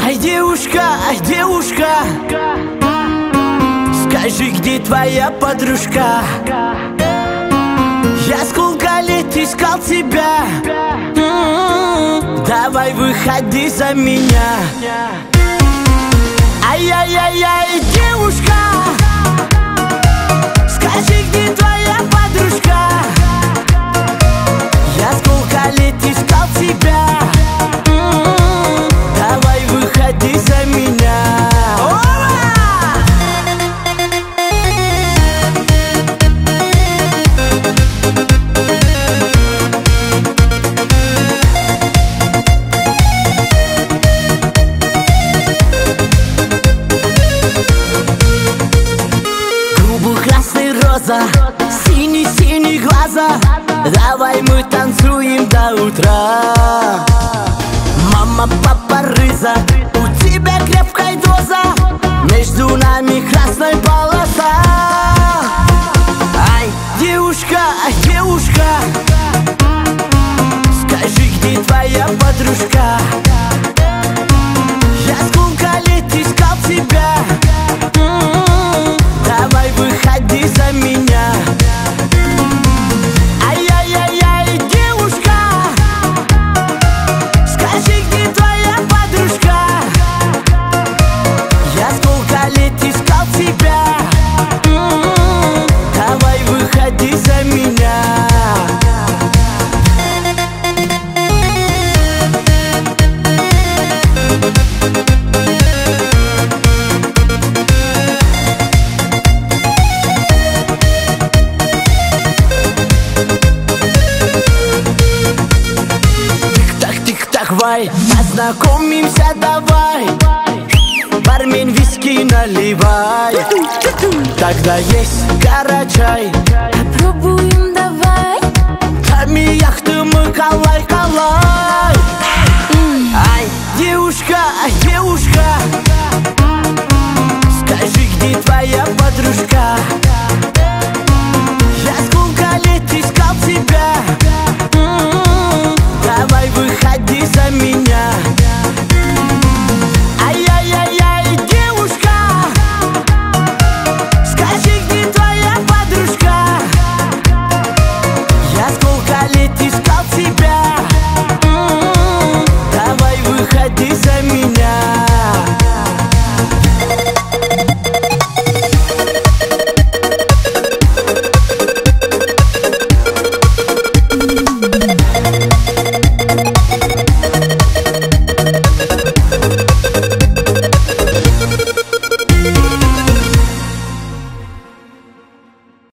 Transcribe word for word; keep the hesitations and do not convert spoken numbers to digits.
Ай, девушка, ай, девушка, скажи, где твоя подружка? Я сколько лет искал тебя. Давай выходи за меня. Ай-яй-яй-яй, девушка, скажи, где твоя подружка? Я сколько лет искал тебя. Давай выходи за меня. Красный роза, синий-синий глаза, давай мы танцуем до утра. Мама, папа, рыза, у тебя крепкая доза, между нами красная полоса. Ай, девушка, ай, девушка, скажи, где твоя подружка? Я сколько лет искал тебя. Давай выходи за меня. Ай-яй-яй-яй, девушка, скажи, где твоя подружка? Я сколько лет искал тебя. Давай выходи за меня. Давай, познакомимся, давай. Бармен, виски наливай. Тогда есть карачай. Попробуем, давай. Там и яхты мы калай-калай.